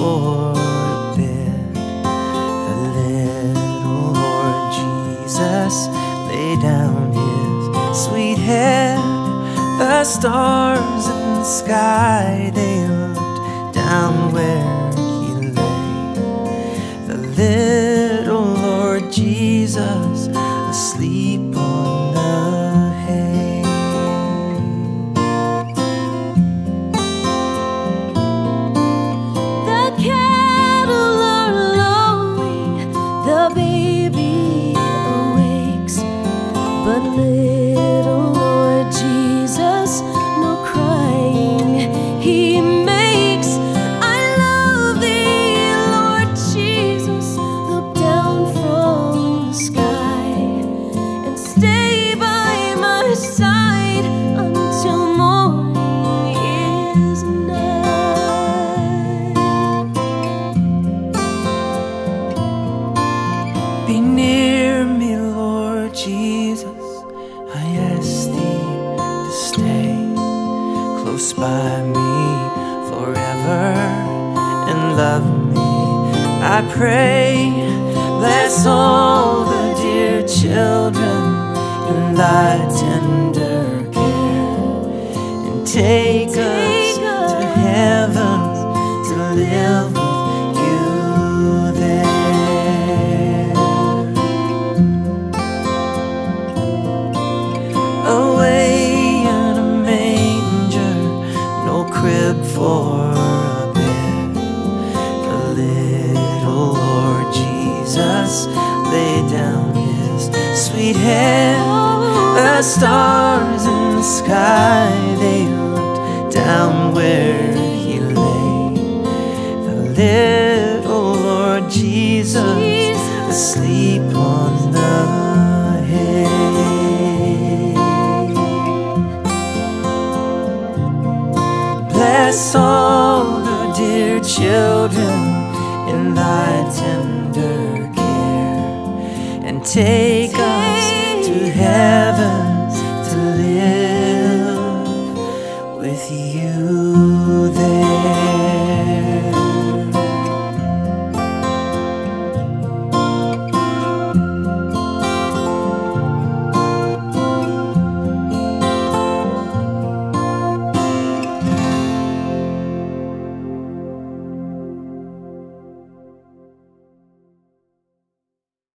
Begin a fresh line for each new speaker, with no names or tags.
for a bit. The little Lord Jesus laid down his sweet head. The stars in the sky, they looked down where he lay. The little Lord Jesus asleep on the hay.
The cattle are lowing, the baby awakes, but little Lord Jesus, no crying he makes. I love thee, Lord Jesus, look down from the sky and stay by my side until morning is nigh.
Be near me, Lord Jesus, I ask thee to stay close by me forever and love me, I pray. Bless all the dear children in thy tender care, and take us to heaven to live with you there. Away in a manger, no crib for a bed, the little Lord Jesus laid down his sweet head. The stars in the sky, they looked down where he lay. The little Lord Jesus asleep on the hay. Bless all the dear children in thy tender care, and take us to heaven to live with you there.